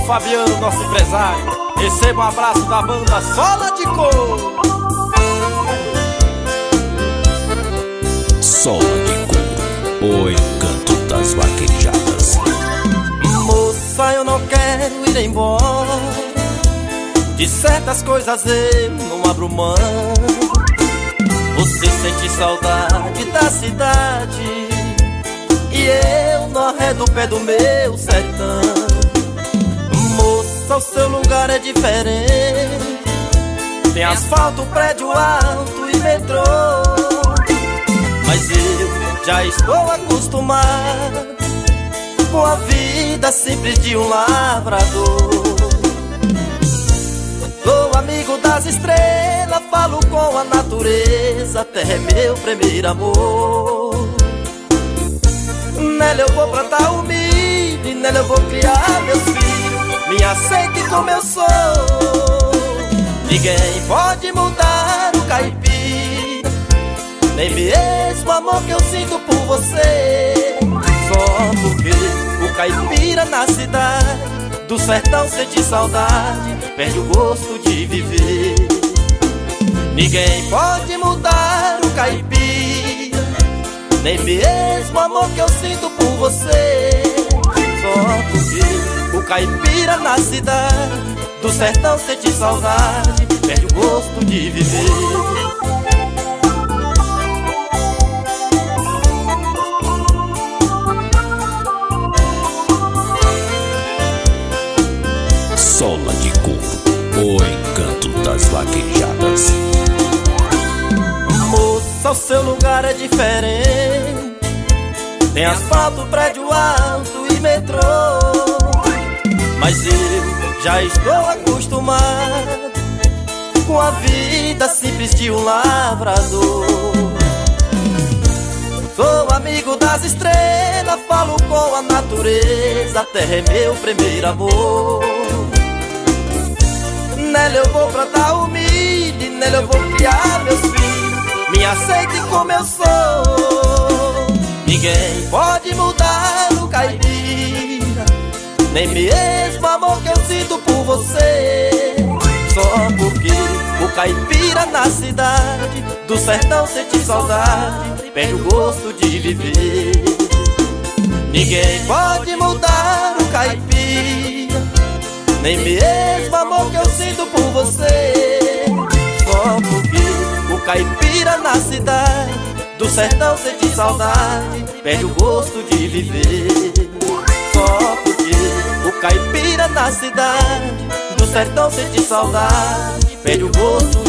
Fabiano, nosso empresário. Receba um abraço da banda Sola de Couro. Sola de Couro, o encanto das vaquejadas. Moça, eu não quero ir embora, de certas coisas eu não abro mão. Você sente saudade da cidade e eu no arredo pé do meu sertão. Moça, o seu lugar é diferente, tem asfalto, prédio alto e metrô. Mas eu já estou acostumado com a vida simples de um lavrador. Sou amigo das estrelas, falo com a natureza, a terra é meu primeiro amor. Nela eu vou plantar o milho, nela eu vou criar meus filhos. Me aceite como eu sou, ninguém pode mudar o caipira, nem mesmo o amor que eu sinto por você. Só porque o caipira na cidade do sertão sente saudade, perde o gosto de viver. Ninguém pode mudar o caipira, nem mesmo o amor que eu sinto por você. Só porque o caipira na cidade do sertão sente saudade, perde o gosto de viver. Sola de Couro, o encanto das vaquejadas. Moça, o seu lugar é diferente, tem asfalto, prédio alto e metrô. Mas eu já estou acostumado com a vida simples de um lavrador. Sou amigo das estrelas, falo com a natureza, a terra é meu primeiro amor. Nela eu vou plantar o milho, nela eu vou criar meus filhos. Me aceite como eu sou, ninguém pode mudar o caipira, nem mesmo o amor que eu sinto por você. Só porque o caipira na cidade do sertão sente saudade, perde o gosto de viver. Ninguém pode mudar o caipira, nem mesmo o amor que eu sinto por você. Só porque o caipira na cidade do sertão sente saudade, perde o gosto de viver. Só porque o caipira na cidade do sertão sente saudade, perde o gosto